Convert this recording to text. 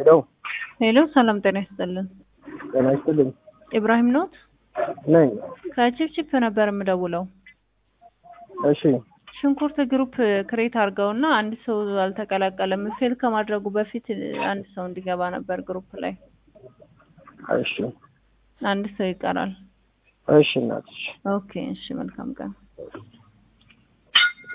ሄሎ ሰላም ጤና ይስጥልን። ጤና ይስጥልኝ። ኢብራሂም ኖት? ነኝ። ከቺፕቺፕ ነበር የምደውለው። እሺ። ሽንኩርት ግሩፕ ክሬት አድርገውና አንድ ሰው አልተቀላቀለም። ፌል ከማድረጉ በፊት አንድ ሰው እንዲገባ ነበር ግሩፕ ላይ። እሺ። አንድ ሰው ይቀራል። እሺ እናትሽ። ኦኬ እሺ መልካም ቀን።